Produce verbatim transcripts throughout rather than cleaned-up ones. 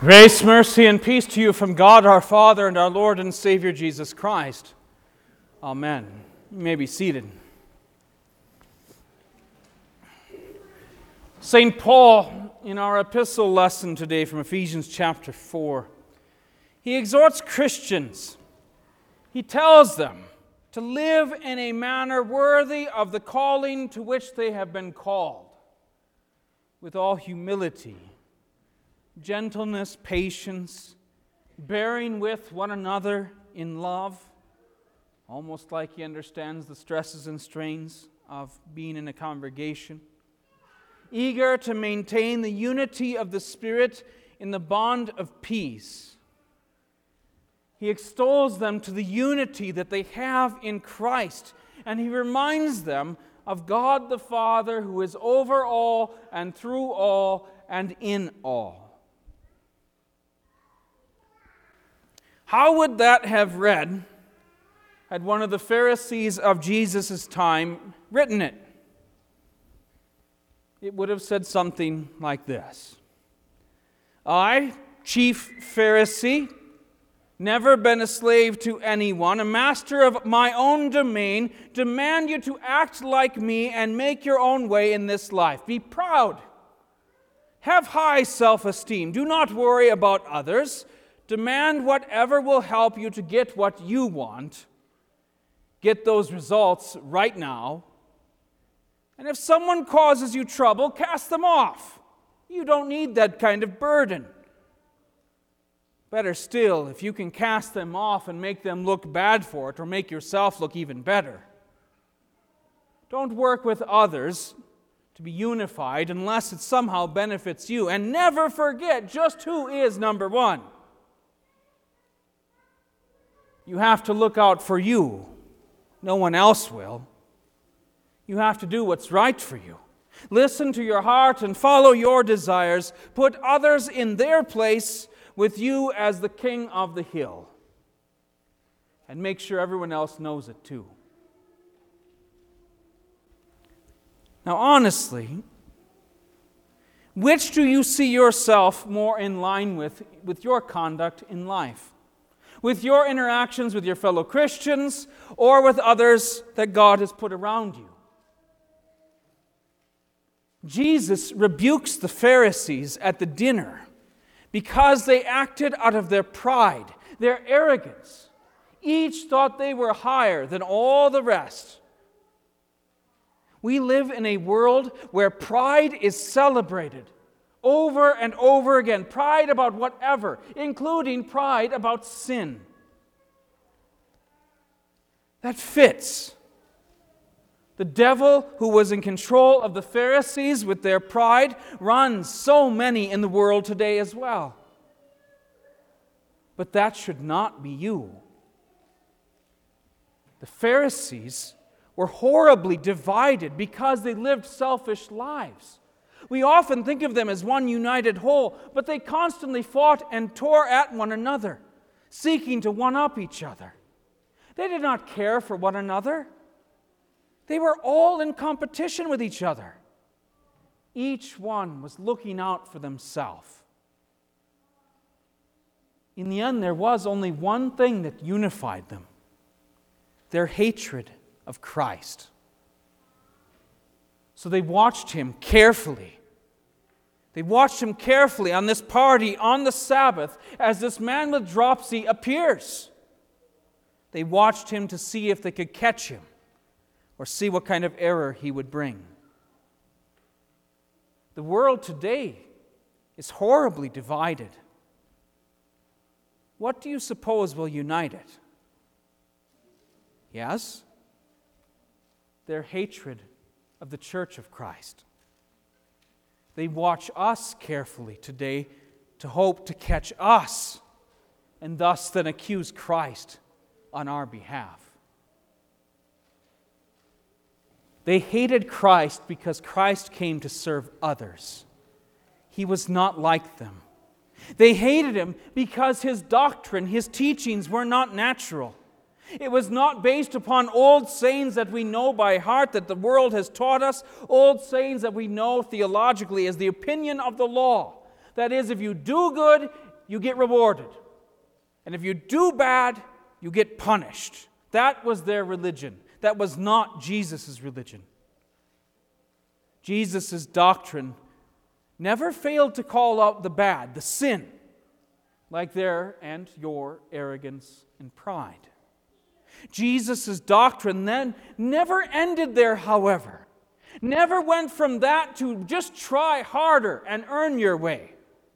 Grace, mercy, and peace to you from God our Father and our Lord and Savior Jesus Christ. Amen. You may be seated. Saint Paul, in our epistle lesson today from Ephesians chapter four, he exhorts Christians. He tells them to live in a manner worthy of the calling to which they have been called, with all humility, gentleness, patience, bearing with one another in love, almost like he understands the stresses and strains of being in a congregation, eager to maintain the unity of the Spirit in the bond of peace. He extols them to the unity that they have in Christ, and he reminds them of God the Father who is over all and through all and in all. How would that have read had one of the Pharisees of Jesus' time written it? It would have said something like this: I, chief Pharisee, never been a slave to anyone, a master of my own domain, demand you to act like me and make your own way in this life. Be proud. Have high self-esteem. Do not worry about others. Demand whatever will help you to get what you want. Get those results right now. And if someone causes you trouble, cast them off. You don't need that kind of burden. Better still, if you can cast them off and make them look bad for it, or make yourself look even better. Don't work with others to be unified unless it somehow benefits you. And never forget just who is number one. You have to look out for you. No one else will. You have to do what's right for you. Listen to your heart and follow your desires. Put others in their place with you as the king of the hill. And make sure everyone else knows it too. Now, honestly, which do you see yourself more in line with, with your conduct in life? With your interactions with your fellow Christians, or with others that God has put around you? Jesus rebukes the Pharisees at the dinner because they acted out of their pride, their arrogance. Each thought they were higher than all the rest. We live in a world where pride is celebrated over and over again. Pride about whatever, including pride about sin. That fits. The devil, who was in control of the Pharisees with their pride, runs so many in the world today as well. But that should not be you. The Pharisees were horribly divided because they lived selfish lives. We often think of them as one united whole, but they constantly fought and tore at one another, seeking to one-up each other. They did not care for one another. They were all in competition with each other. Each one was looking out for themselves. In the end, there was only one thing that unified them: their hatred of Christ. So they watched him carefully. They watched him carefully on this party on the Sabbath as this man with dropsy appears. They watched him to see if they could catch him or see what kind of error he would bring. The world today is horribly divided. What do you suppose will unite it? Yes, their hatred of the Church of Christ. They watch us carefully today to hope to catch us and thus then accuse Christ on our behalf. They hated Christ because Christ came to serve others. He was not like them. They hated him because his doctrine, his teachings were not natural. It was not based upon old sayings that we know by heart that the world has taught us, old sayings that we know theologically as the opinion of the law. That is, if you do good, you get rewarded. And if you do bad, you get punished. That was their religion. That was not Jesus' religion. Jesus' doctrine never failed to call out the bad, the sin, like their and your arrogance and pride. Jesus' doctrine then never ended there, however. Never went from that to just try harder and earn your way.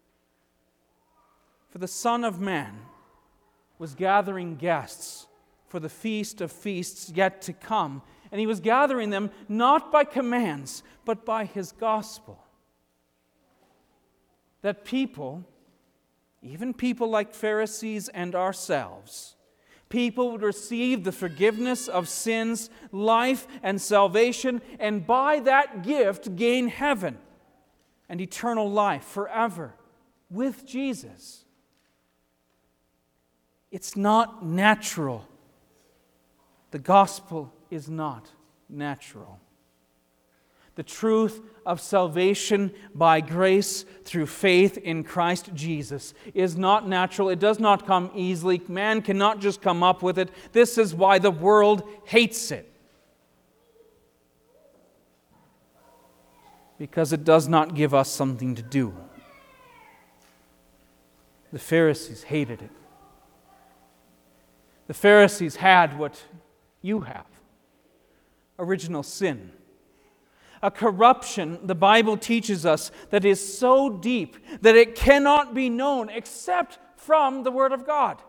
For the Son of Man was gathering guests for the feast of feasts yet to come. And he was gathering them not by commands, but by his gospel. That people, even people like Pharisees and ourselves, people would receive the forgiveness of sins, life, and salvation, and by that gift gain heaven and eternal life forever with Jesus. It's not natural. The gospel is not natural. The truth of salvation by grace through faith in Christ Jesus is not natural. It does not come easily. Man cannot just come up with it. This is why the world hates it. Because it does not give us something to do. The Pharisees hated it. The Pharisees had what you have: original sin. A corruption, the Bible teaches us, that is so deep that it cannot be known except from the Word of God.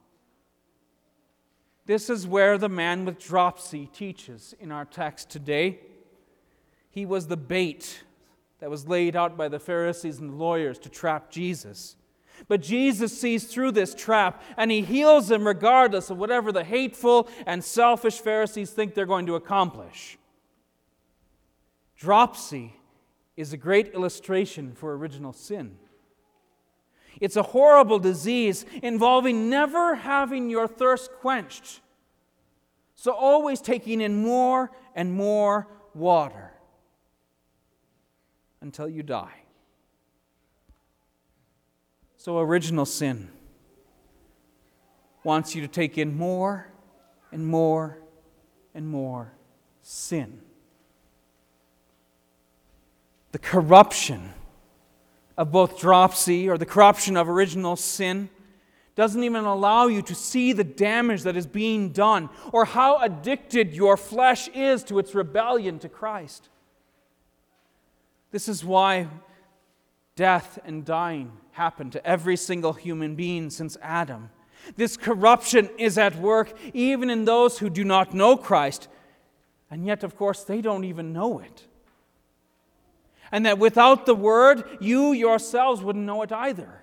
This is where the man with dropsy teaches in our text today. He was the bait that was laid out by the Pharisees and the lawyers to trap Jesus. But Jesus sees through this trap and he heals them regardless of whatever the hateful and selfish Pharisees think they're going to accomplish. Dropsy is a great illustration for original sin. It's a horrible disease involving never having your thirst quenched. So always taking in more and more water until you die. So original sin wants you to take in more and more and more sin. The corruption of both dropsy, or the corruption of original sin, doesn't even allow you to see the damage that is being done or how addicted your flesh is to its rebellion to Christ. This is why death and dying happen to every single human being since Adam. This corruption is at work even in those who do not know Christ, and yet, of course, they don't even know it. And that without the Word, you yourselves wouldn't know it either.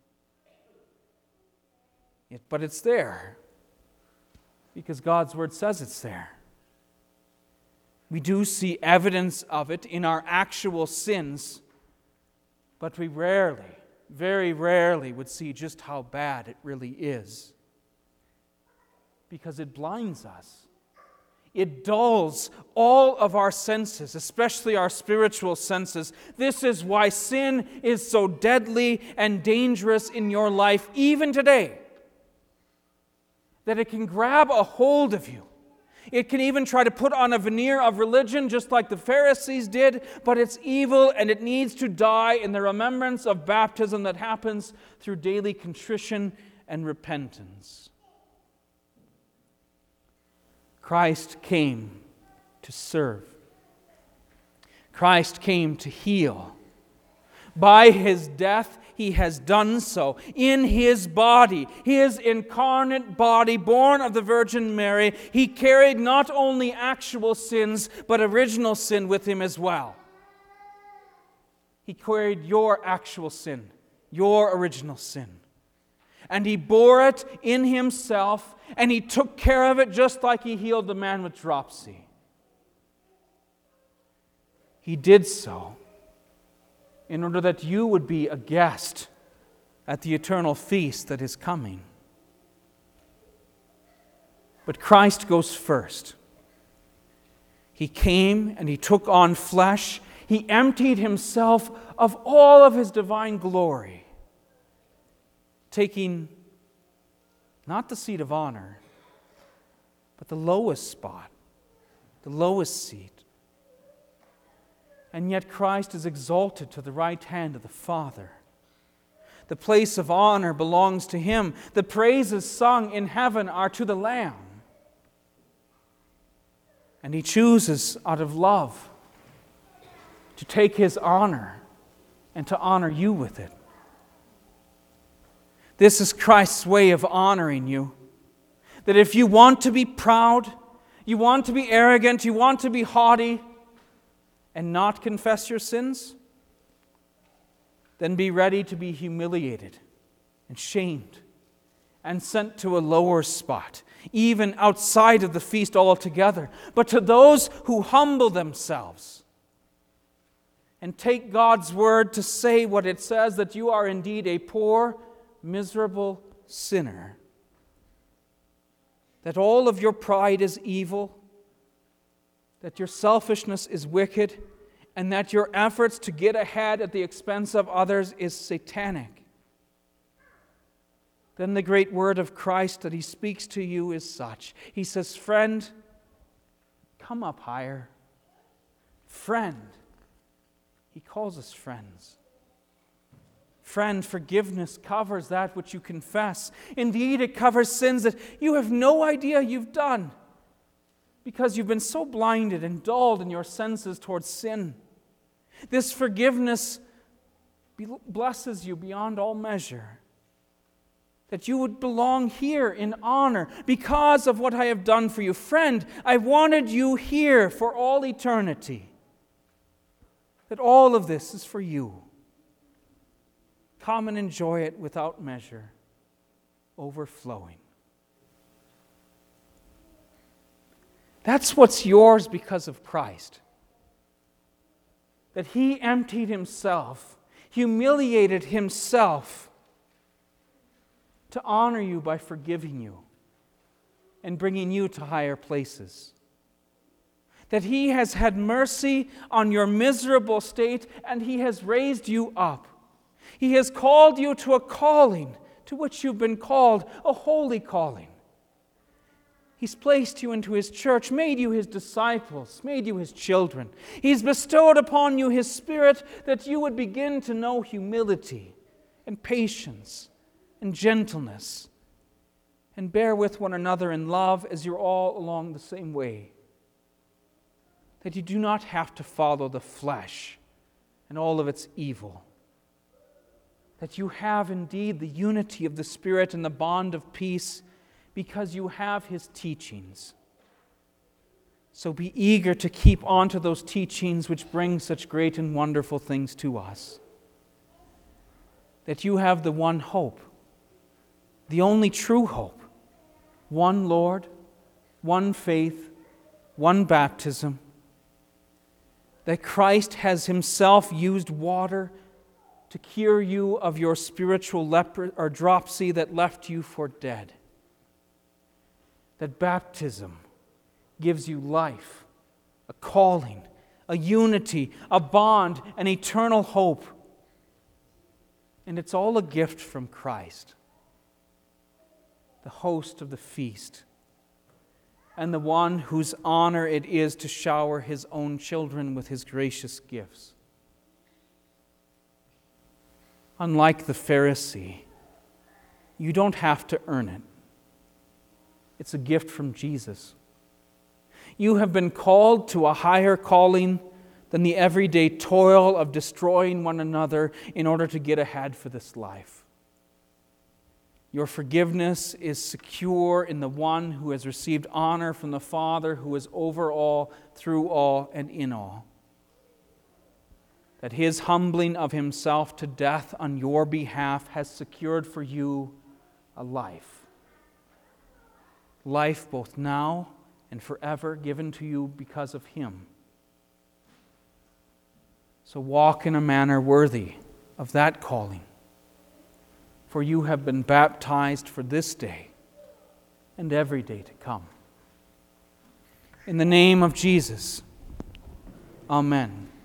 It, but it's there, because God's Word says it's there. We do see evidence of it in our actual sins, but we rarely, very rarely would see just how bad it really is. Because it blinds us. It dulls all of our senses, especially our spiritual senses. This is why sin is so deadly and dangerous in your life, even today. That it can grab a hold of you. It can even try to put on a veneer of religion, just like the Pharisees did, but it's evil and it needs to die in the remembrance of baptism that happens through daily contrition and repentance. Christ came to serve. Christ came to heal. By His death, He has done so. In His body, His incarnate body, born of the Virgin Mary, He carried not only actual sins, but original sin with Him as well. He carried your actual sin, your original sin. And He bore it in Himself, and He took care of it just like He healed the man with dropsy. He did so in order that you would be a guest at the eternal feast that is coming. But Christ goes first. He came and He took on flesh. He emptied Himself of all of His divine glory. taking not the seat of honor, but the lowest spot, the lowest seat. And yet Christ is exalted to the right hand of the Father. The place of honor belongs to Him. The praises sung in heaven are to the Lamb. And He chooses out of love to take His honor and to honor you with it. This is Christ's way of honoring you. That if you want to be proud, you want to be arrogant, you want to be haughty, and not confess your sins, then be ready to be humiliated and shamed and sent to a lower spot, even outside of the feast altogether. But to those who humble themselves and take God's word to say what it says, that you are indeed a poor, miserable sinner, that all of your pride is evil, that your selfishness is wicked, and that your efforts to get ahead at the expense of others is satanic, then the great word of Christ that He speaks to you is such. He says, friend, come up higher. Friend. He calls us friends. Friend, forgiveness covers that which you confess. Indeed, it covers sins that you have no idea you've done because you've been so blinded and dulled in your senses towards sin. This forgiveness blesses you beyond all measure, that you would belong here in honor because of what I have done for you. Friend, I wanted you here for all eternity, that all of this is for you. Come and enjoy it without measure, overflowing. That's what's yours because of Christ. That He emptied Himself, humiliated Himself to honor you by forgiving you and bringing you to higher places. That He has had mercy on your miserable state and He has raised you up. He has called you to a calling to which you've been called, a holy calling. He's placed you into His church, made you His disciples, made you His children. He's bestowed upon you His Spirit that you would begin to know humility and patience and gentleness and bear with one another in love as you're all along the same way. That you do not have to follow the flesh and all of its evil. That you have indeed the unity of the Spirit and the bond of peace because you have His teachings. So be eager to keep on to those teachings which bring such great and wonderful things to us. That you have the one hope, the only true hope, one Lord, one faith, one baptism. That Christ has Himself used water to cure you of your spiritual leper or dropsy that left you for dead. That baptism gives you life, a calling, a unity, a bond, an eternal hope. And it's all a gift from Christ, the host of the feast, and the one whose honor it is to shower His own children with His gracious gifts. Unlike the Pharisee, you don't have to earn it. It's a gift from Jesus. You have been called to a higher calling than the everyday toil of destroying one another in order to get ahead for this life. Your forgiveness is secure in the one who has received honor from the Father, who is over all, through all, and in all. That His humbling of Himself to death on your behalf has secured for you a life. Life both now and forever given to you because of Him. So walk in a manner worthy of that calling. For you have been baptized for this day and every day to come. In the name of Jesus, Amen.